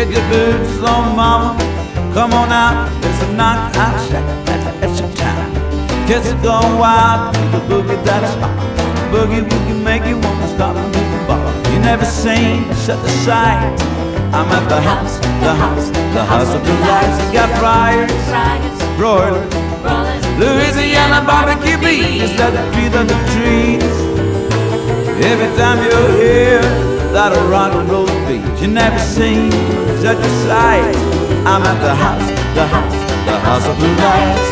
Get your boots on, mama. Come on out. There's a knockout shack at your town. Kids are going wild to the boogie that's hot. Boogie woogie make you wanna stop and move the ball. You never seen such a sight. I'm at the house of the lights. It got fryers, broilers, Louisiana barbecue beef. Let the breathe of the trees. Every time you're here, that'll rock and roll beat. You never seen such a sight. I'm at the house of the lights.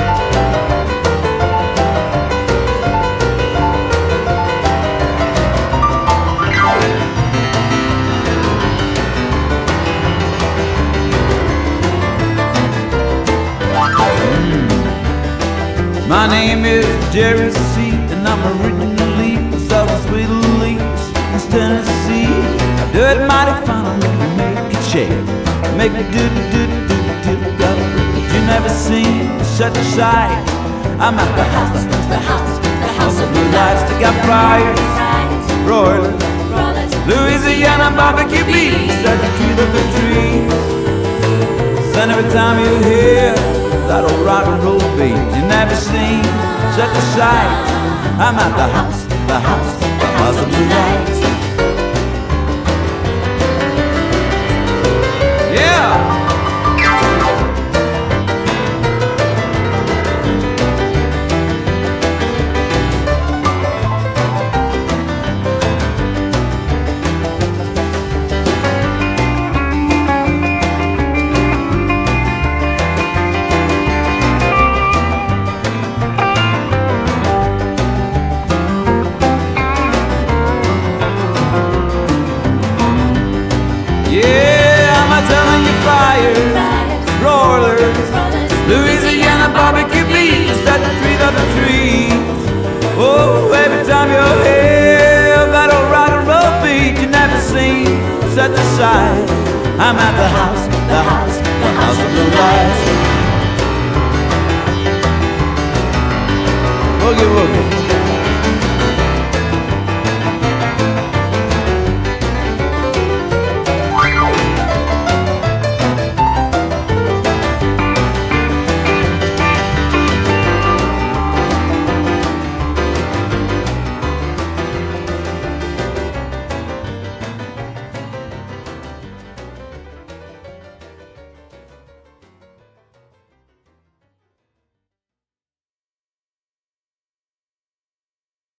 My name is Jerry C, and I'm originally from Southern Sweet Leaves, Tennessee. I do it mighty fine, I'm gonna make it shake, make me do. You never seen such a sight. I'm at the house of the lights. They got fryers, broilers, Louisiana barbecue beef. At the tree of the trees. And every time you hear that'll rock and roll beat, you never seen such a sight. I'm at the house of the lights. Yeah. Yeah, I'm telling you, fires, broilers, Louisiana barbecue beef. That the tree of the trees. Oh, every time you're here, that'll rock and roll beat. You never seen such a sight. I'm at the house of the lights. Boogie woogie.